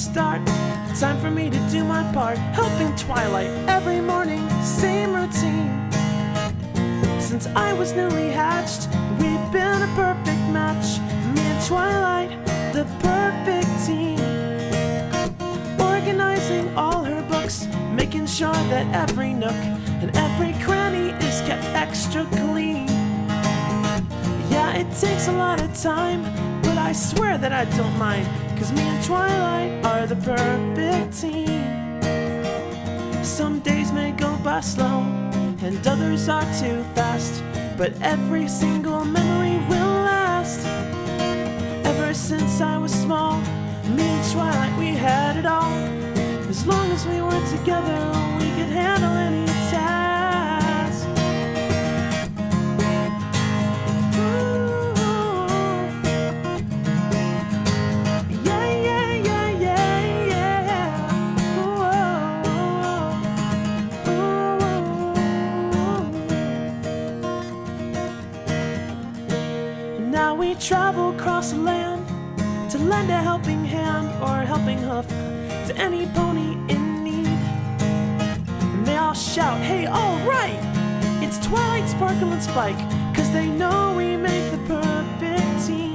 start. Time for me to do my part, helping Twilight every morning, same routine. Since I was newly hatched, we've been a perfect match. Me and Twilight, the perfect team. Organizing all her books, making sure that every nook and every cranny is kept extra clean. Yeah, it takes a lot of time, but I swear that I don't mind, 'cause me and Twilight are the perfect team. Some days may go by slow, and others are too fast, but every single memory will last. Ever since I was small, me and Twilight, we had it all. As long as we were together, we could handle any task. Yeah, yeah, yeah, yeah, yeah. And now we travel across the land to lend a helping hand or a helping hoof to any pony in need. And they all shout, hey, all right! It's Twilight, Sparkle, and Spike, 'cause they know we make the perfect team.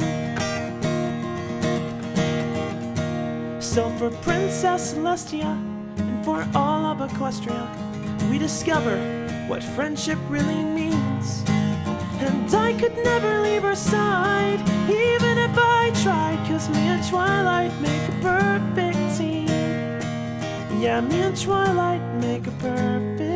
So for Princess Celestia and for all of Equestria, we discover what friendship really means. And I could never leave her side, even if I tried, 'cause me and Twilight make a perfect team. Yeah, me and Twilight make a perfect